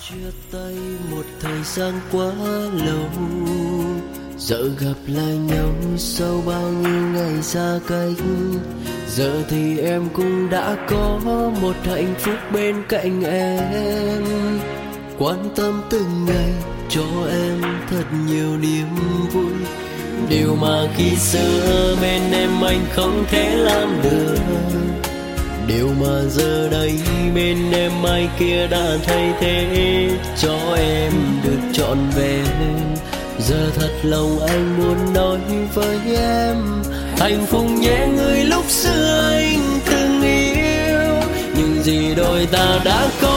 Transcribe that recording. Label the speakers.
Speaker 1: chia tay một thời gian quá lâu, giờ gặp lại nhau sau bao nhiêu ngày xa cách. Giờ thì em cũng đã có một hạnh phúc bên cạnh em, quan tâm từng ngày cho em thật nhiều niềm vui. Điều mà khi xưa bên em anh không thể làm được, điều mà giờ đây bên em ai kia đã thay thế cho em được trọn vẹn. Giờ thật lòng anh muốn nói với em, hạnh phúc nhé người lúc xưa anh từng yêu. Những gì đôi ta đã có